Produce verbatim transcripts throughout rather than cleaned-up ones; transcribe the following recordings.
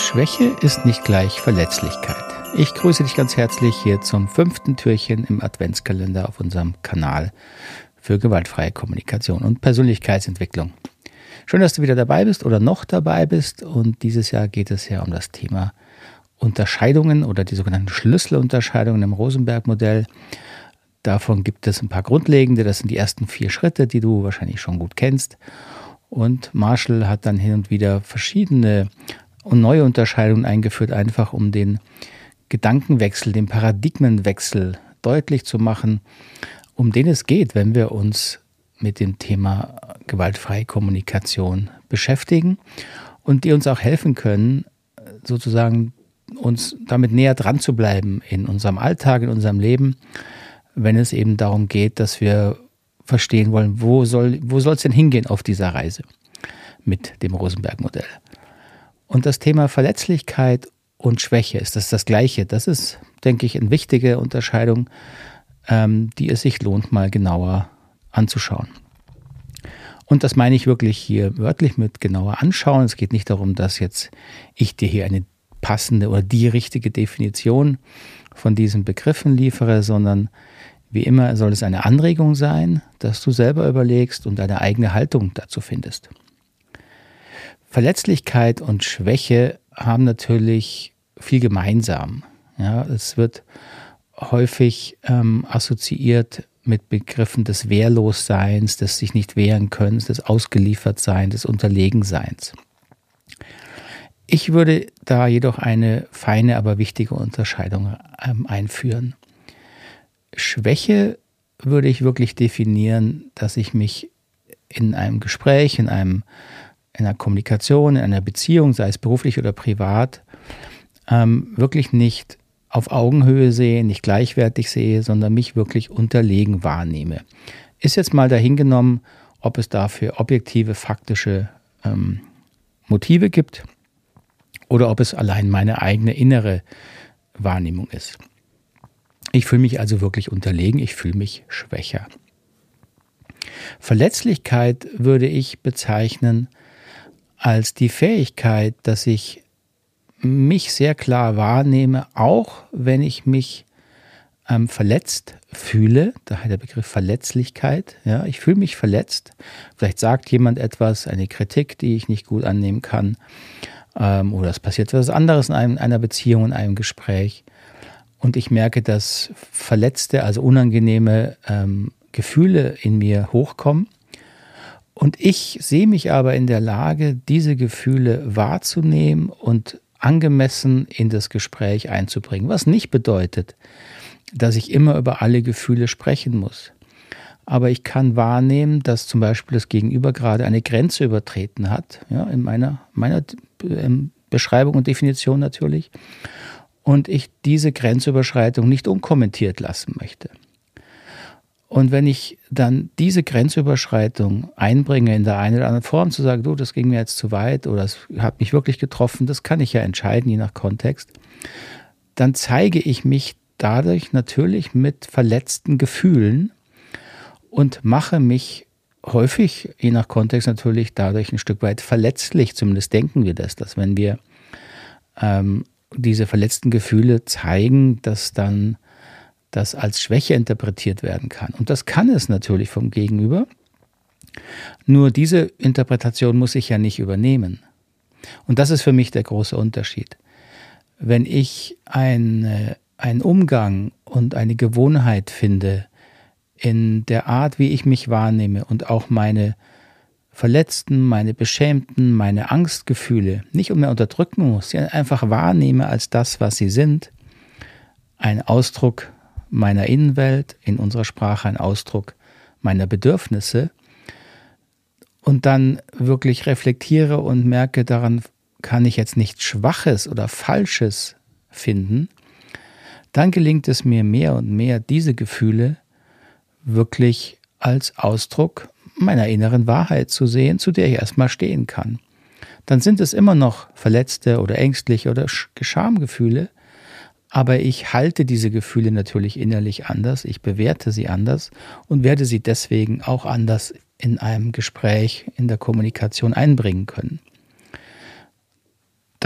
Schwäche ist nicht gleich Verletzlichkeit. Ich grüße dich ganz herzlich hier zum fünften Türchen im Adventskalender auf unserem Kanal für gewaltfreie Kommunikation und Persönlichkeitsentwicklung. Schön, dass du wieder dabei bist oder noch dabei bist, und dieses Jahr geht es ja um das Thema Unterscheidungen oder die sogenannten Schlüsselunterscheidungen im Rosenberg-Modell. Davon gibt es ein paar grundlegende, das sind die ersten vier Schritte, die du wahrscheinlich schon gut kennst. Und Marshall hat dann hin und wieder verschiedene und neue Unterscheidungen eingeführt, einfach um den Gedankenwechsel, den Paradigmenwechsel deutlich zu machen, um den es geht, wenn wir uns mit dem Thema gewaltfreie Kommunikation beschäftigen und die uns auch helfen können, sozusagen uns damit näher dran zu bleiben in unserem Alltag, in unserem Leben, wenn es eben darum geht, dass wir verstehen wollen, wo soll wo soll es denn hingehen auf dieser Reise mit dem Rosenberg-Modell. Und das Thema Verletzlichkeit und Schwäche, ist das das Gleiche? Das ist, denke ich, eine wichtige Unterscheidung, ähm, die es sich lohnt, mal genauer anzuschauen. Und das meine ich wirklich hier wörtlich mit genauer anschauen. Es geht nicht darum, dass jetzt ich dir hier eine passende oder die richtige Definition von diesen Begriffen liefere, sondern wie immer soll es eine Anregung sein, dass du selber überlegst und deine eigene Haltung dazu findest. Verletzlichkeit und Schwäche haben natürlich viel gemeinsam. Ja, es wird häufig ähm, assoziiert mit Begriffen des Wehrlosseins, des sich nicht wehren können, des Ausgeliefertseins, des Unterlegenseins. Ich würde da jedoch eine feine, aber wichtige Unterscheidung ähm, einführen. Schwäche würde ich wirklich definieren, dass ich mich in einem Gespräch, in, einem, in einer Kommunikation, in einer Beziehung, sei es beruflich oder privat, ähm, wirklich nicht auf Augenhöhe sehe, nicht gleichwertig sehe, sondern mich wirklich unterlegen wahrnehme. Ist jetzt mal dahingenommen, ob es dafür objektive, faktische ähm, Motive gibt oder ob es allein meine eigene innere Wahrnehmung ist. Ich fühle mich also wirklich unterlegen, ich fühle mich schwächer. Verletzlichkeit würde ich bezeichnen als die Fähigkeit, dass ich mich sehr klar wahrnehme, auch wenn ich mich ähm, verletzt fühle, daher der Begriff Verletzlichkeit. Ja, ich fühle mich verletzt. Vielleicht sagt jemand etwas, eine Kritik, die ich nicht gut annehmen kann, ähm, oder es passiert etwas anderes in einem, einer Beziehung, in einem Gespräch. Und ich merke, dass verletzte, also unangenehme ähm, Gefühle in mir hochkommen. Und ich sehe mich aber in der Lage, diese Gefühle wahrzunehmen und angemessen in das Gespräch einzubringen. Was nicht bedeutet, dass ich immer über alle Gefühle sprechen muss. Aber ich kann wahrnehmen, dass zum Beispiel das Gegenüber gerade eine Grenze übertreten hat, ja, in meiner, meiner Beschreibung und Definition natürlich. Und ich diese Grenzüberschreitung nicht unkommentiert lassen möchte. Und wenn ich dann diese Grenzüberschreitung einbringe in der einen oder anderen Form, zu sagen, du, das ging mir jetzt zu weit oder es hat mich wirklich getroffen, das kann ich ja entscheiden, je nach Kontext, dann zeige ich mich dadurch natürlich mit verletzten Gefühlen und mache mich häufig, je nach Kontext natürlich, dadurch ein Stück weit verletzlich. Zumindest denken wir das, dass wenn wir ähm, diese verletzten Gefühle zeigen, dass dann das als Schwäche interpretiert werden kann. Und das kann es natürlich vom Gegenüber. Nur diese Interpretation muss ich ja nicht übernehmen. Und das ist für mich der große Unterschied. Wenn ich eine, einen Umgang und eine Gewohnheit finde in der Art, wie ich mich wahrnehme und auch meine Verletzten, meine Beschämten, meine Angstgefühle nicht mehr unterdrücken muss, sie einfach wahrnehme als das, was sie sind, ein Ausdruck meiner Innenwelt, in unserer Sprache ein Ausdruck meiner Bedürfnisse, und dann wirklich reflektiere und merke, daran kann ich jetzt nichts Schwaches oder Falsches finden, dann gelingt es mir mehr und mehr, diese Gefühle wirklich als Ausdruck meiner inneren Wahrheit zu sehen, zu der ich erstmal stehen kann. Dann sind es immer noch verletzte oder ängstliche oder Schamgefühle, aber ich halte diese Gefühle natürlich innerlich anders, ich bewerte sie anders und werde sie deswegen auch anders in einem Gespräch, in der Kommunikation einbringen können.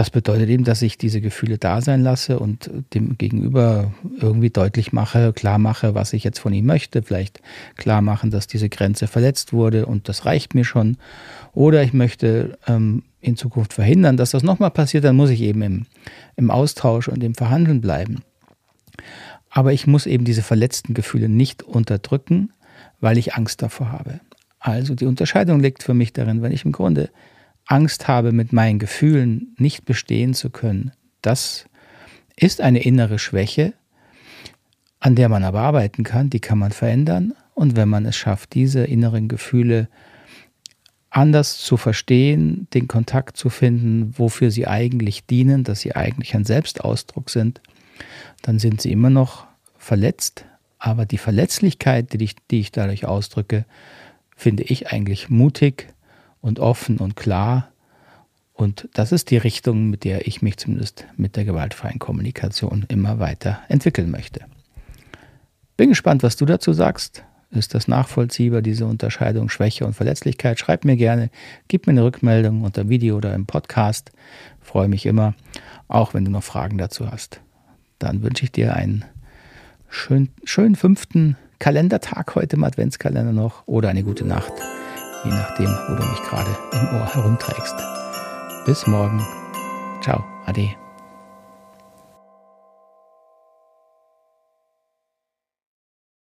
das bedeutet eben, dass ich diese Gefühle da sein lasse und dem Gegenüber irgendwie deutlich mache, klar mache, was ich jetzt von ihm möchte. Vielleicht klar machen, dass diese Grenze verletzt wurde und das reicht mir schon. Oder ich möchte ähm, in Zukunft verhindern, dass das nochmal passiert. Dann muss ich eben im, im Austausch und im Verhandeln bleiben. Aber ich muss eben diese verletzten Gefühle nicht unterdrücken, weil ich Angst davor habe. Also die Unterscheidung liegt für mich darin, wenn ich im Grunde Angst habe, mit meinen Gefühlen nicht bestehen zu können. Das ist eine innere Schwäche, an der man aber arbeiten kann, die kann man verändern. Und wenn man es schafft, diese inneren Gefühle anders zu verstehen, den Kontakt zu finden, wofür sie eigentlich dienen, dass sie eigentlich ein Selbstausdruck sind, dann sind sie immer noch verletzt. Aber die Verletzlichkeit, die ich, die ich dadurch ausdrücke, finde ich eigentlich mutig und offen und klar. Und das ist die Richtung, mit der ich mich zumindest mit der gewaltfreien Kommunikation immer weiter entwickeln möchte. Bin gespannt, was du dazu sagst. Ist das nachvollziehbar, diese Unterscheidung Schwäche und Verletzlichkeit? Schreib mir gerne, gib mir eine Rückmeldung unter Video oder im Podcast. Freue mich immer, auch wenn du noch Fragen dazu hast. Dann wünsche ich dir einen schönen, schönen fünften Kalendertag heute im Adventskalender noch oder eine gute Nacht, je nachdem, wo du mich gerade im Ohr herumträgst. Bis morgen. Ciao. Ade.